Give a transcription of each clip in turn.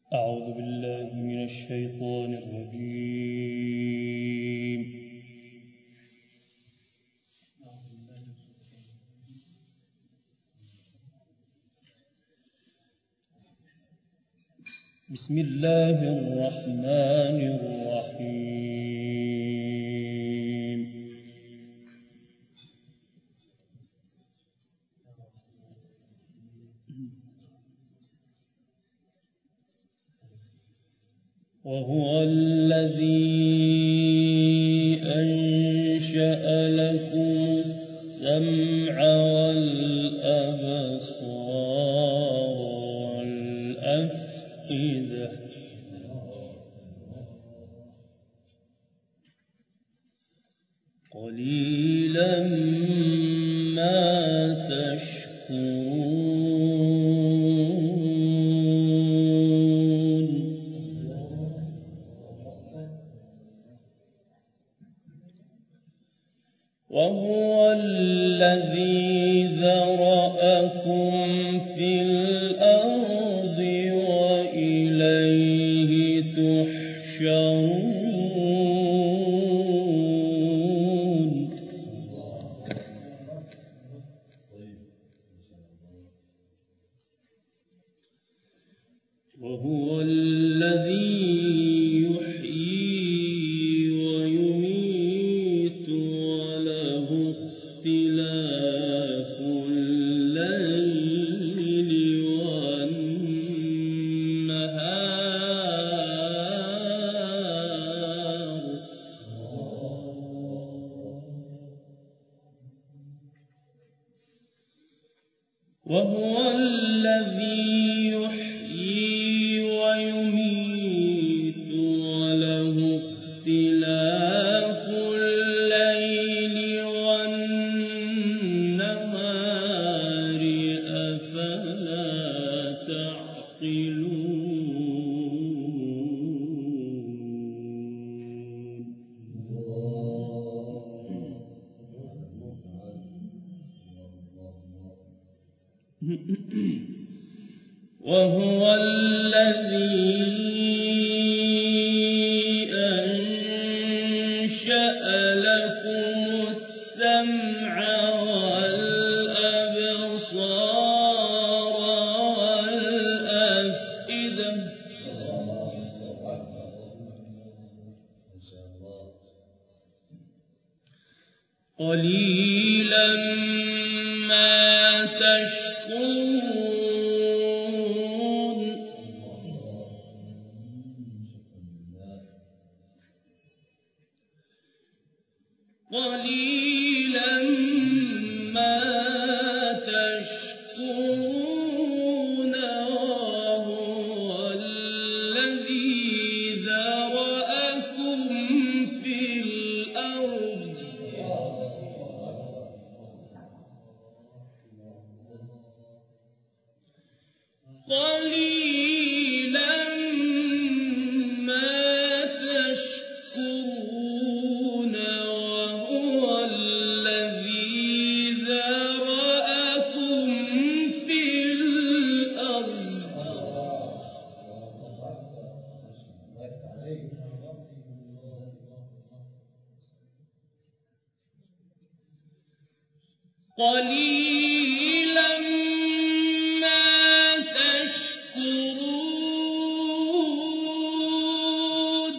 أعوذ بالله من الشيطان الرجيم. بسم الله الرحمن الرحيم. وهو الذي أنشأ لكم السمع والأبصار والأفئدة قليلا ما تشكرون. وهو الذي ذرأكم في الأرض وإليه تحشرون. وهو الذي يحيي ويميت وله اختلاف الليل والنهار. وهو الذي يحيي ويميت وله اختلاف الليل والنهار أفلا تعقلون. وهو الذي أنشأ لكم السمع والأبصار والأفئدة قليلا ما تشكرون. قليلا ما تشكرون. وهو الذي ذرأكم في الأرض قليلا ما تشكرون. وهو الذي ذرأكم في الأرض قليلا ما تشكرون.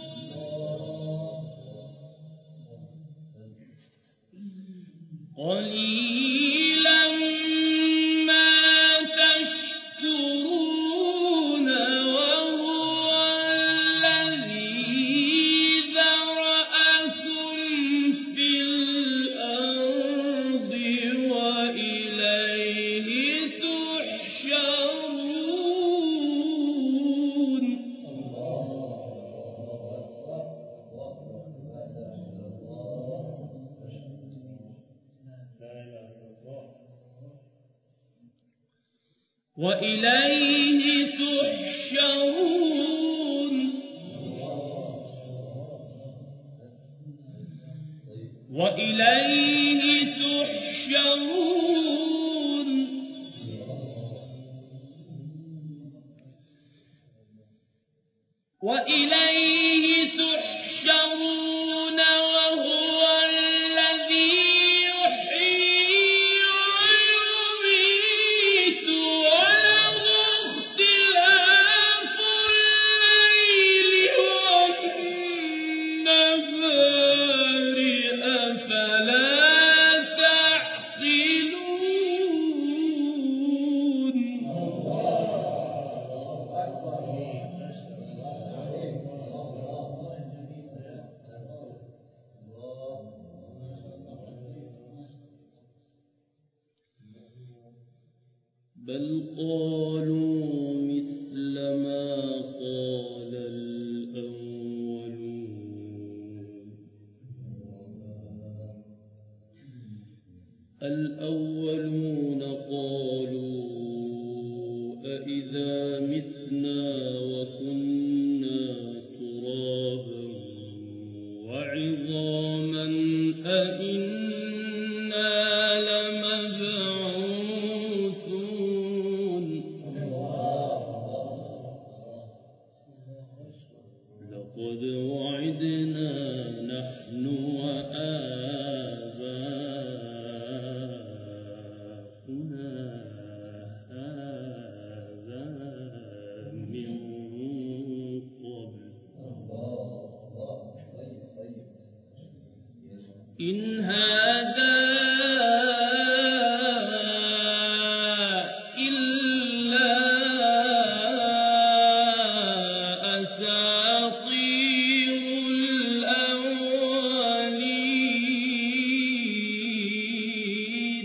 قليلا ما تشكرون. وهو الذي ذرأكم في الأرض وإليه تحشرون. وإليه تحشرون. وإليه تحشرون. وإليه تحشرون وهو الذي يحيي ويميت وله اختلاف الليل والنهار أفلا تعقلون بل قالوا مثل ما قال الأولون قالوا أإذا متنا وكنا ترابا وعظاما أإنا لمبعوثون لقد وعدنا نحن وآباؤنا هذا من قبل إن هذا إلا أساطير الأولين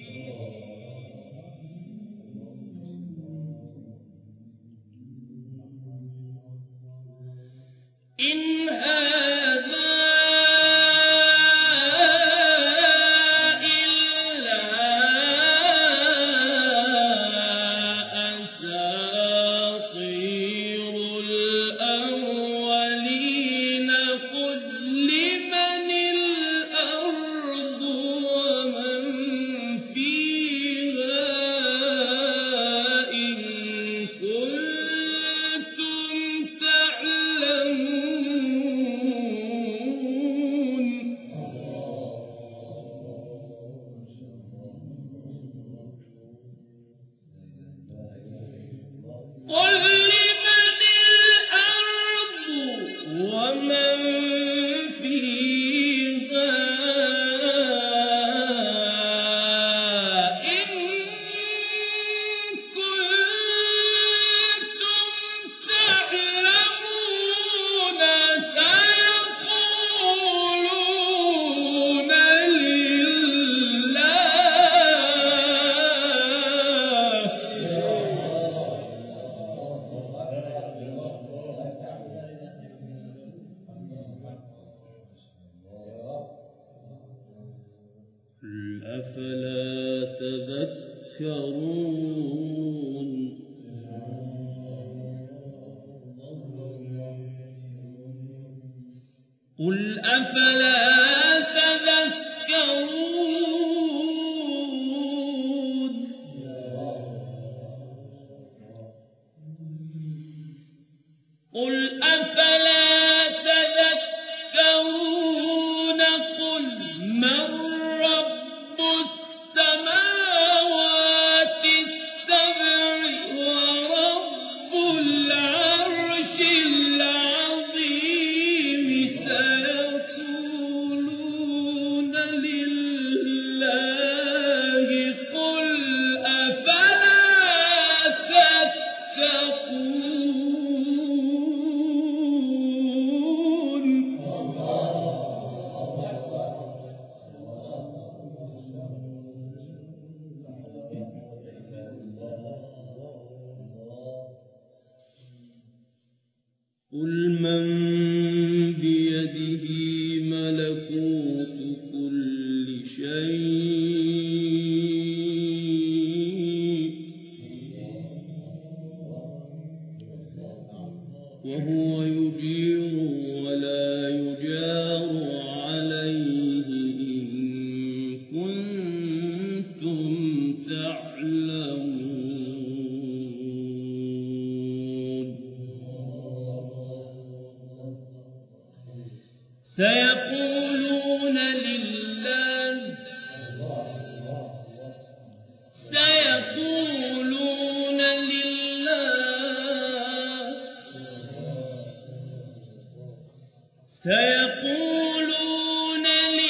إن هذا إلا أساطير الأولين قل لمن الأرض ومن فيها إن كنتم تعلمون قل لمن الأرض ومن فيها إن كنتم تعلمون سيقولون لله قل أفلا تذكرون قل أفلا تذكرون قل أفلا تذكرون قل من رب السماوات السبع ورب العرش العظيم سيقولون لله قل أفلا تتقون قل من بيده ملكوت كل شيء وهو يجير ولا يجار عليه إن كنتم تعلمون سيقولون لله سيقولون لله سيقولون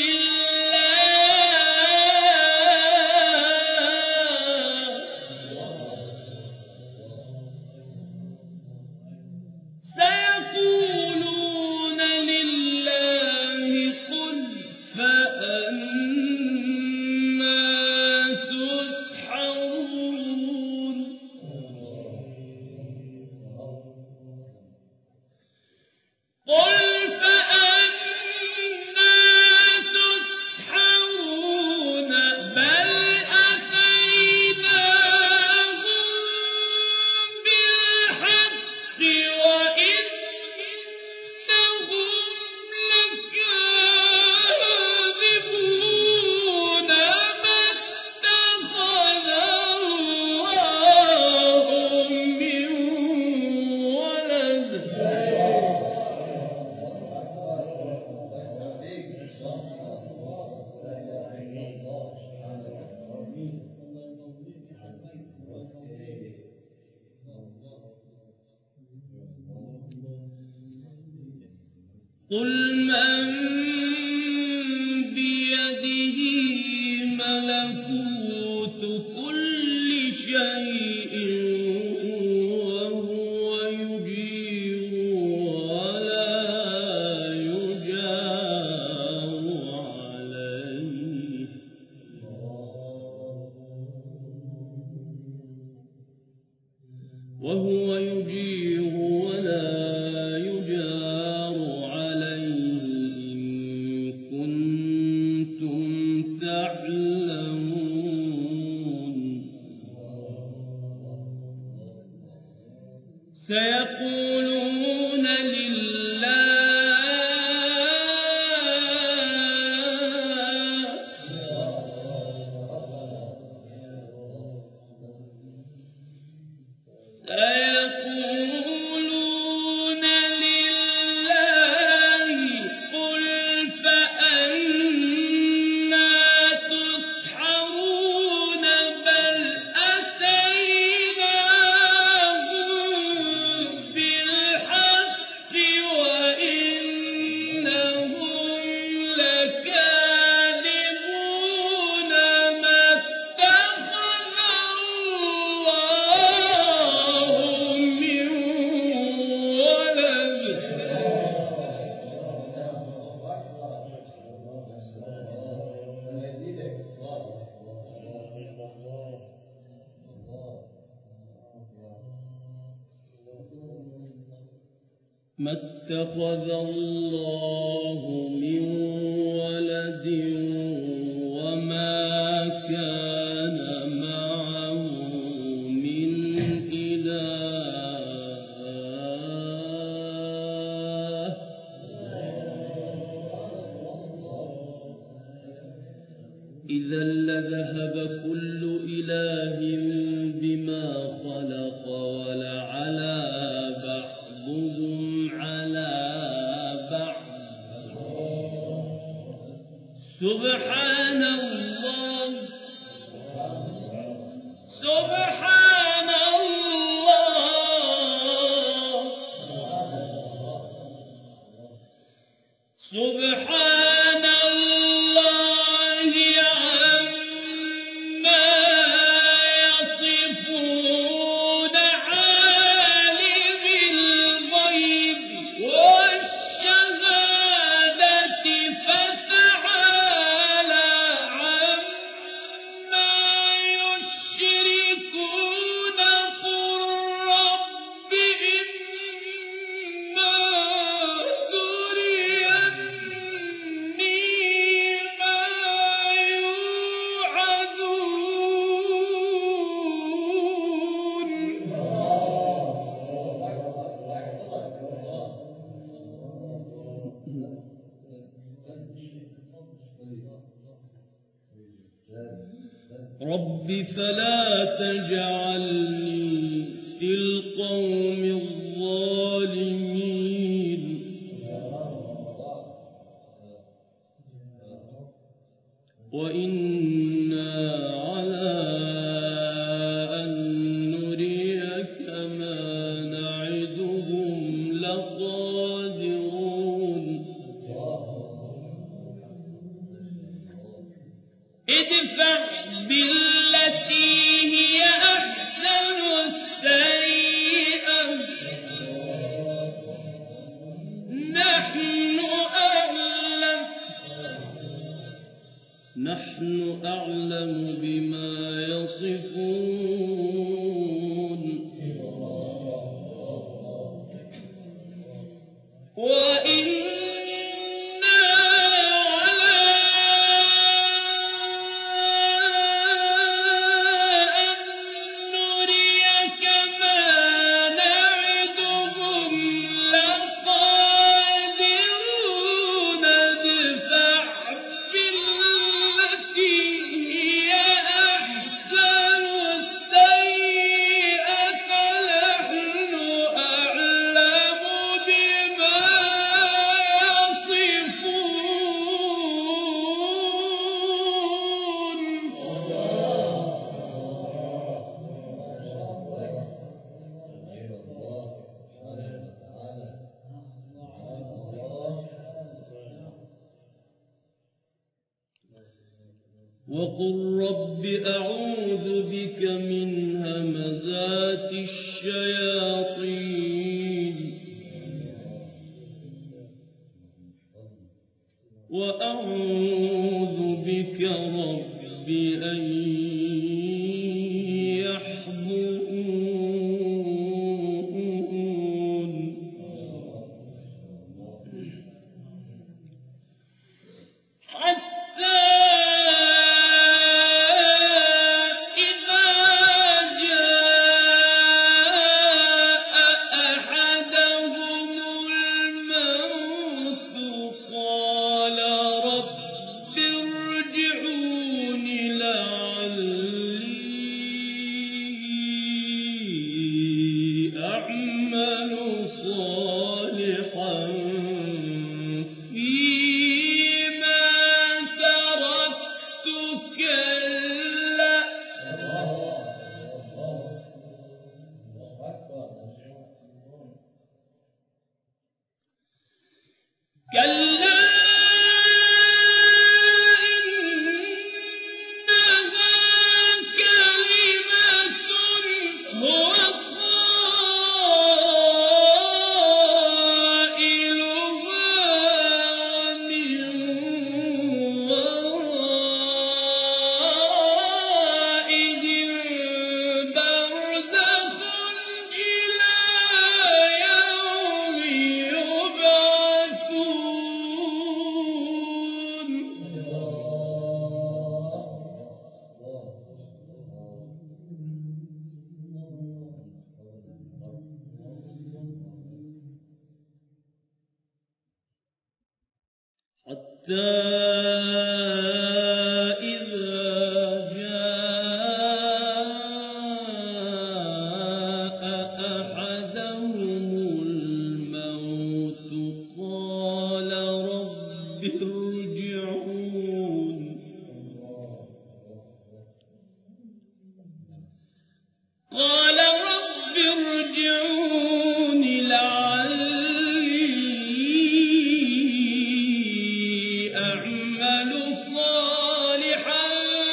لله قل فأنا تسحرون قل فأنا تسحرون بل أتيناهم بالحق وإنهم لكاذبون ما اتخذ الله من ولد قل من بيده ملكوت كل شيء وهو يجير ولا يجار عليه وهو يجير ولا يجار عليه إن كنتم تعلمون سيقولون لله سيقولون لله قل فأنا تسحرون بل أتيناهم بالحق وإنهم لكاذبون ما اتخذ الله من ولد ما اتخذ الله من ولد وما كان معه من إله إذا لذهب كل إله بما خلق ولعلى بعضهم على بعض سبحان الله سبحان الله سبحان الله عما يصفون عالم الغيب والشهادة فتعالى عما يشركون قل رب إما رب فلا تجعلني في القوم الظالمين وإنا على أن نريك ما نعدهم لقادرون ادفع بالتي هي أحسن السيئة نحن أعلم بما يصفون وإنا على أن نريك ما نعدهم لقادرون ادفع بالتي هي أحسن السيئة نحن أعلم بما وقل رب أعوذ بك من همزات الشياطين وأعوذ بك رب أن يحضرون حتى كلا إنها كلمة هو قائلها ومن ورائهم برزخ إلى يوم يبعثون حتى إذا جاء أحدهم الموت قال رب ارجعون لعلي أعمل صالحا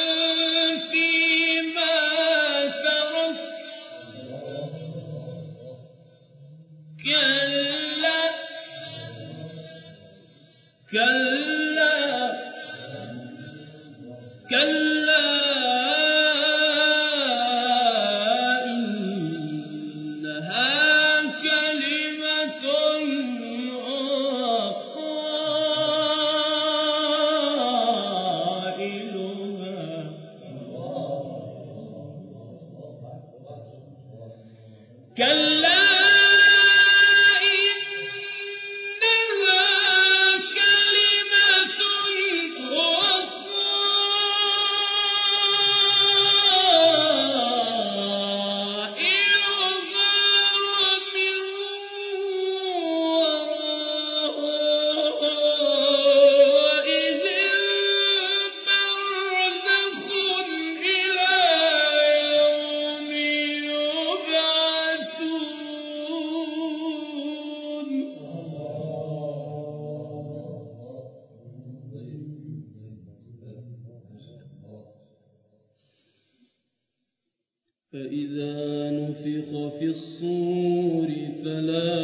فيما تركت كلا إنها كلمة قائلها كلا إنها كلمة فإذا نفخ في الصور فلا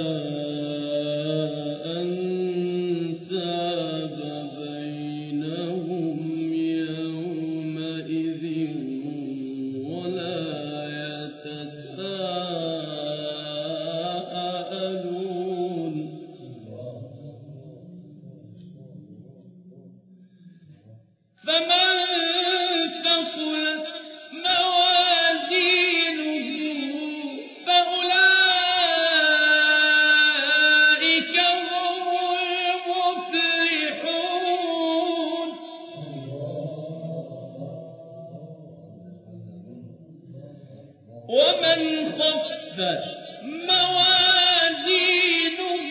أنساب بينهم يومئذ ولا يتساءلون فمن ثقلت موازينه فأولئك هم المفلحون ومن خفت موازينه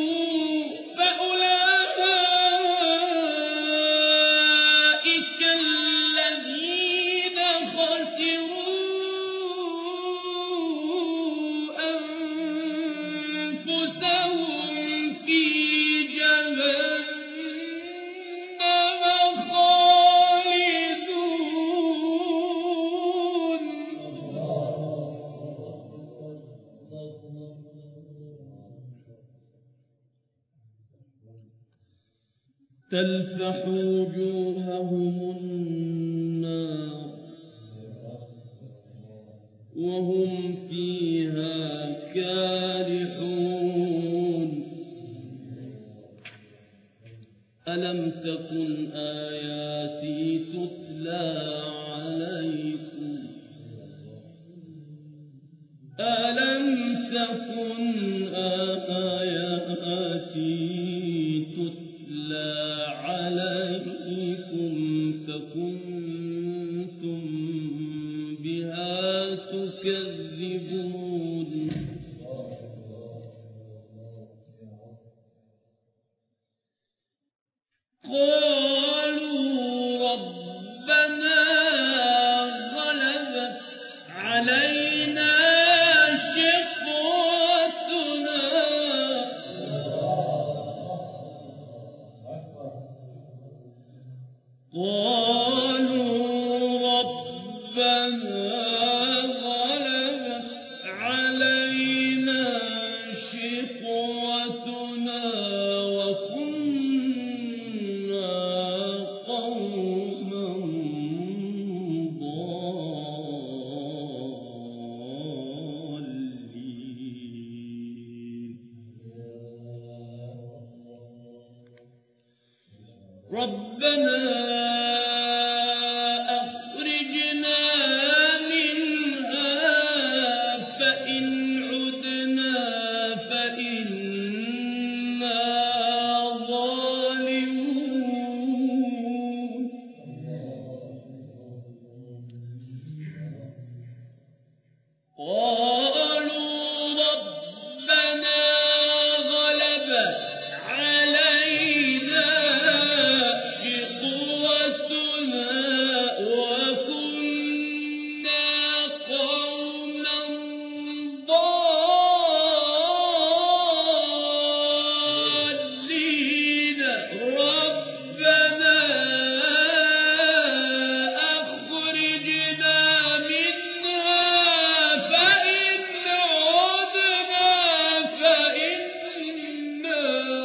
فأولئك الذين خسروا أنفسهم في جهنم خالدون تلفح وجوههم النار وهم فيها كارحون ألم تكن آياتي تتلى عليكم ألم تكن آياتي تتلى عليكم فكنتم بها تكذبون قالوا ربنا غلبت علينا شقوتنا وكنا قوما ضالين ربنا أخرجنا منها فإن عدنا فإنا ظالمون قالوا ربنا غلبت علينا شقوتنا وكنا قوما ضالين ربنا أخرجنا منها فإن عدنا فإنا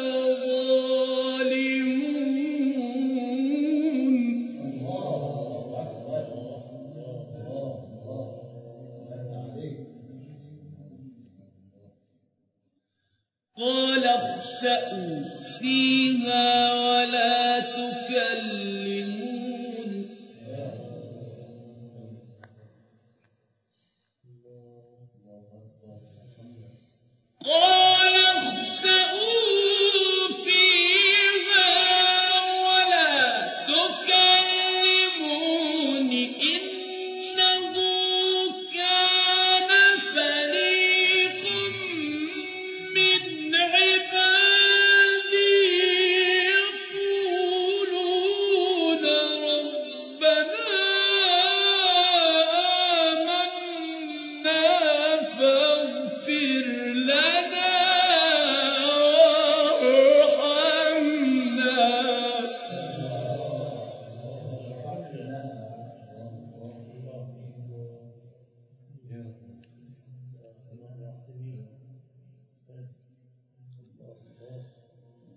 قال اخسأوا فيها ولا تكلمون قال اخسأوا فيها ولا تكلمون إنه كان فريق من عبادي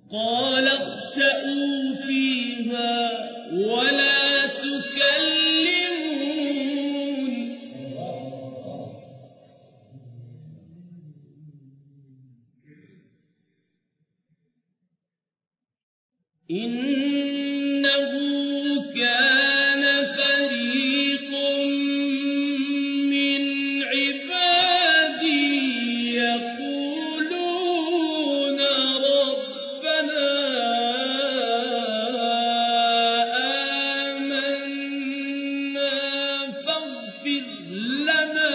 قال اخسئوا فيها ولا تكلمون إنه كان فريق من عبادي يقولون ربنا آمنا فاغفر لنا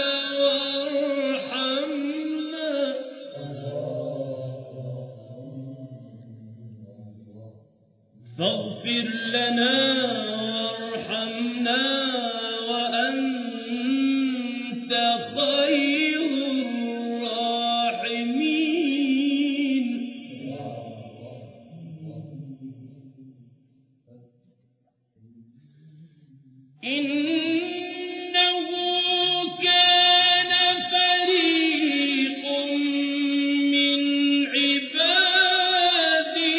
وارحمنا وأنت خير الراحمين إنه كان فريق من عبادي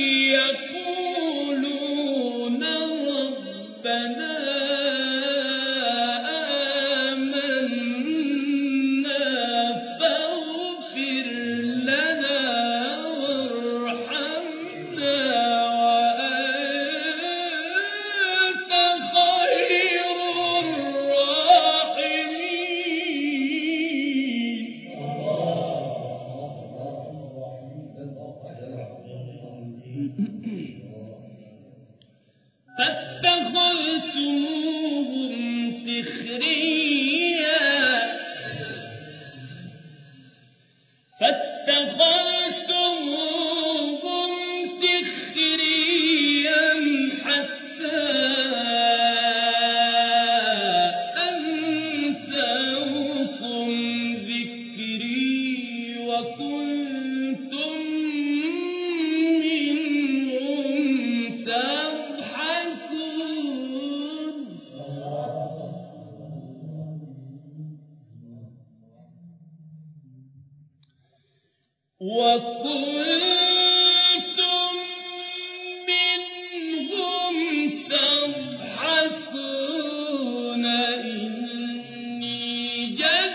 يقولون ربنا آمنا فاغفر لنا وارحمنا وأنت خير الراحمين فاتخذتموهم سخريا حتى أنسوكم ذكري وكنتم منهم تضحكون وكنتم منهم تضحكون إني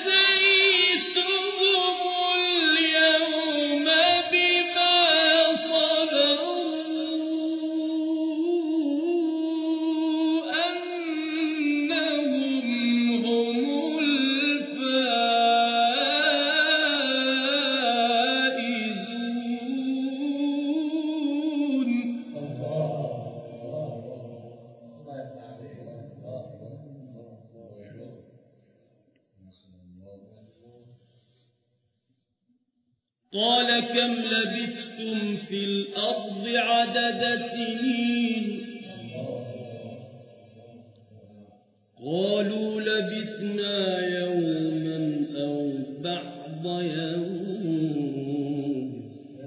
جزيتهم اليوم بما صبروا أنهم هم الفائزون قال كم لبثتم في الأرض عدد سنين قالوا لبثنا يوما أو بعض يوم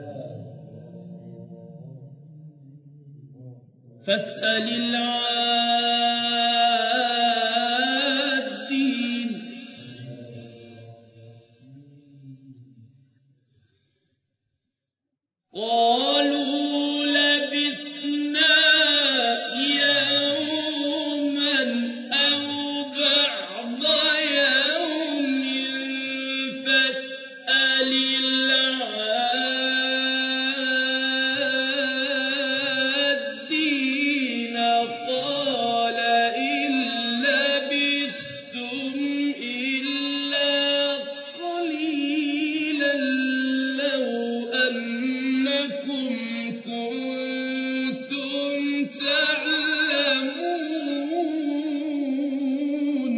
فاسأل العادين قالوا لبثنا يوما أو بعض يوم فاسأل العادين قال إن لبثتم إلا قليلا لو أنكم كنتم تعلمون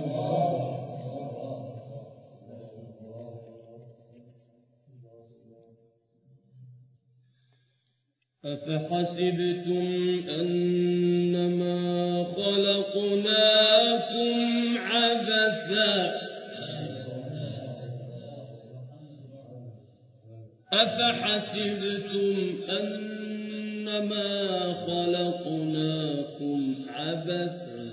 أفحسبتم أنما خلقناكم عبثا أفحسبتم أنما خلقناكم عبثا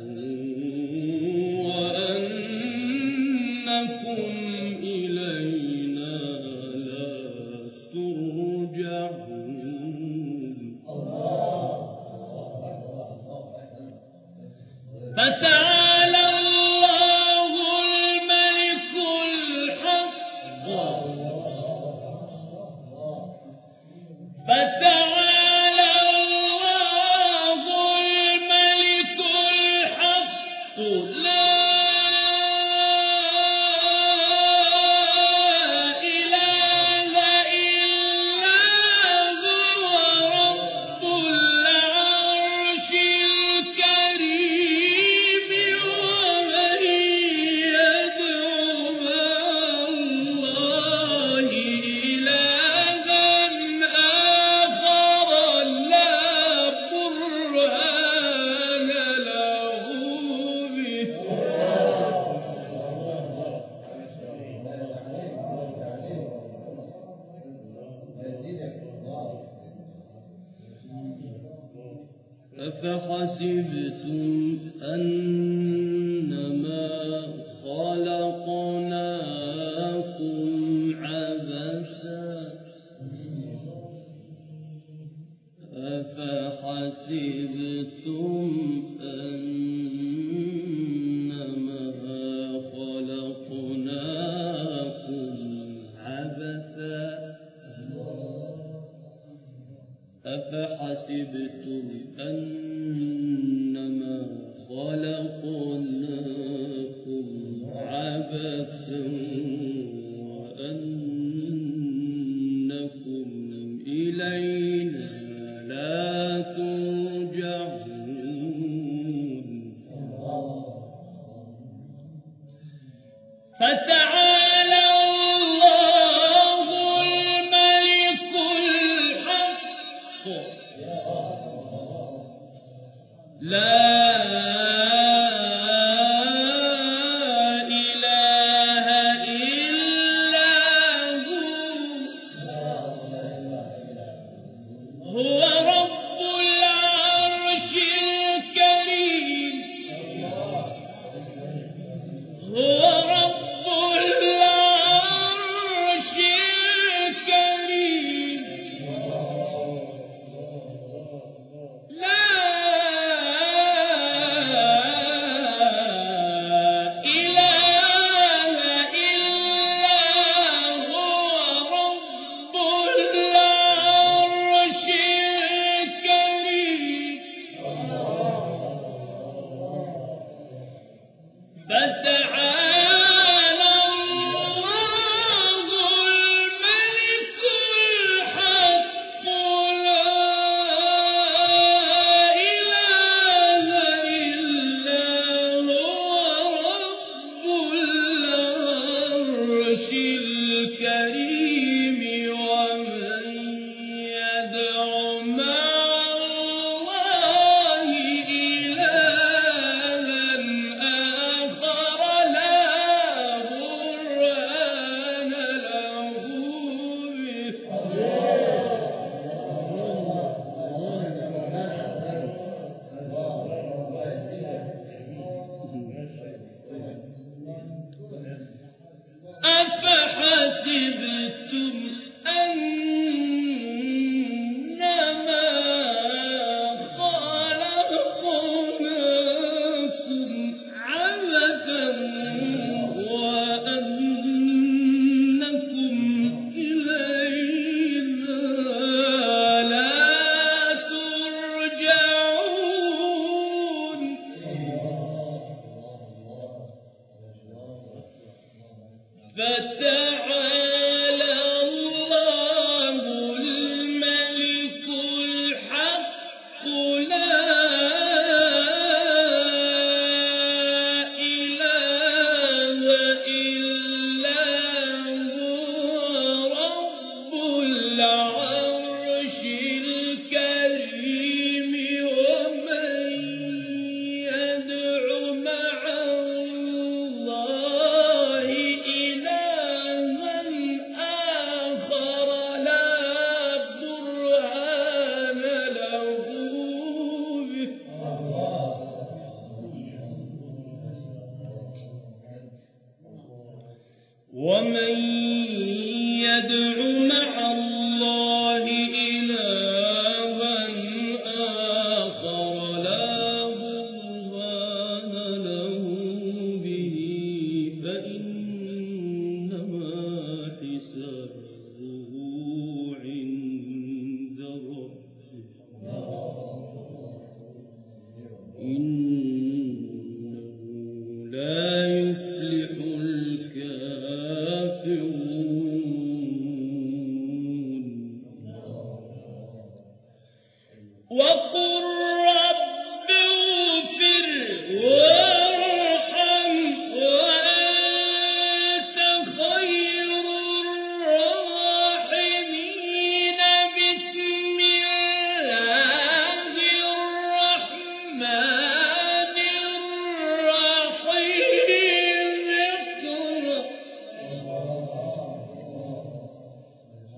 وأنكم إلينا لا ترجعون فتعالى الله الملك الحق لا إله إلا هو رب العرش الكريم ومن يدعو مع الله إلها آخر لا برهان له به أفحسبتم أنما خلقناكم عبثا أفحسبتم أنما خلقناكم عبثا أفحسبتم أنما خلقناكم عبثا وأنكم إلينا لا ترجعون فتعالى الله الملك الحق لا إله إلا هو رب العرش الكريم هو رب العرش الكريم لا إله إلا هو رب العرش الكريم فتعالى الله الملك الحق لا إله إلا هو رب العرش الكريم ومن يدع مع الله إلها آخر لا برهان له به أفحسبتم أنما خلقناكم عبثا وأنكم إلينا لا ترجعون فتعالى الله الملك الحق لا إله إلا هو رب العرش الكريم ومن يدع مع الله إلها آخر لا برهان له به ومن يدع مع الله إلها آخر لا برهان له به فإنما حسابه عند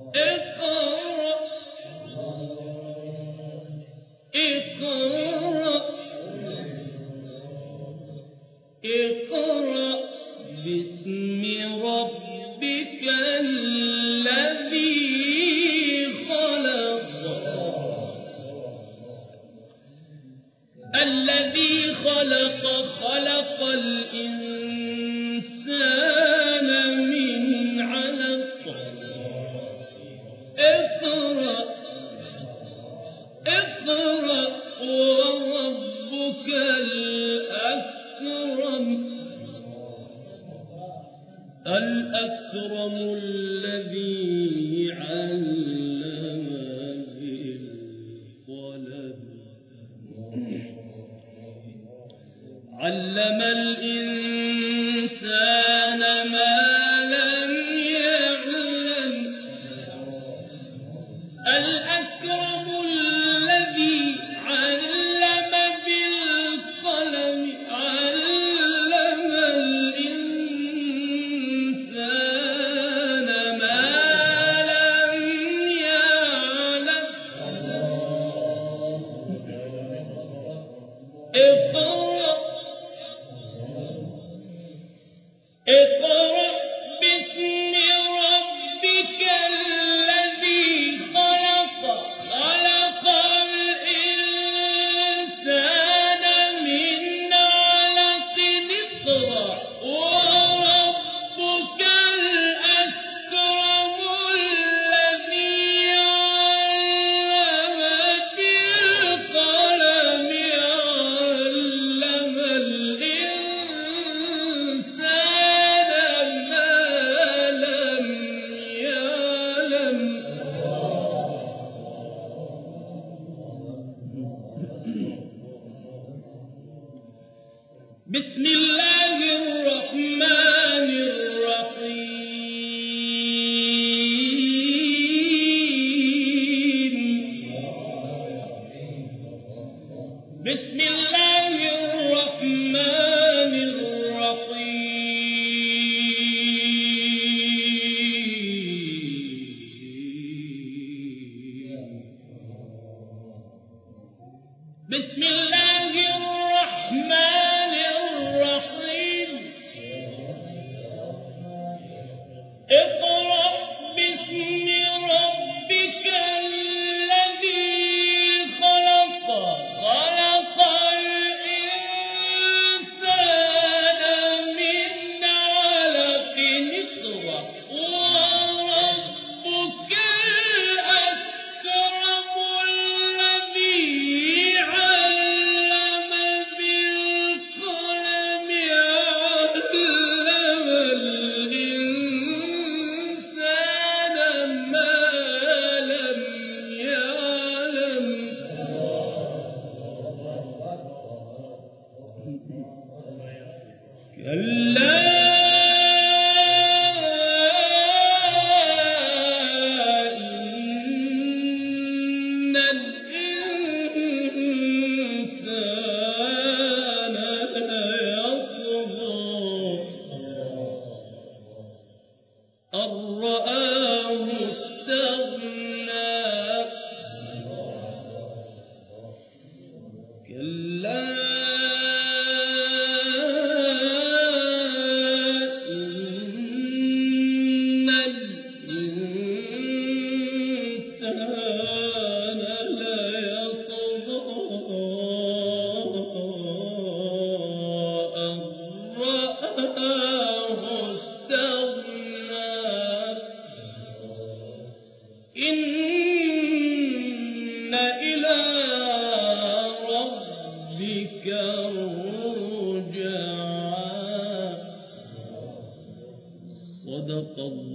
اقرأ باسم ربك الذي خلق خلق الإنسان من علق اقرأ وربك الأكرم الذي علم بالقلم علم الإنسان ما لم يعلم الأكرم الذي علم بالقلم علم الإنسان ما لم يعلم اقرأ باسم ربك الذي خلق خلق الإنسان من علق اقرأ وربك الأكرم الذي علم بالقلم علم الإنسان ما لم يعلم بسم الله الرحمن الرحيم بسم الله الرحمن الرحيم بسم الله الرحمن الرحيم اقرأ باسم ربك الذي خلق خلق الإنسان من علق اقرأ وربك الأكرم الذي علم بالقلم علم الإنسان ما لم يعلم كلا إن الإنسان ليطغى أن رآه استغنى كلا إن الإنسان ليطغى أن رآه استغنى إن إلى ربك الرجعى صدق الله.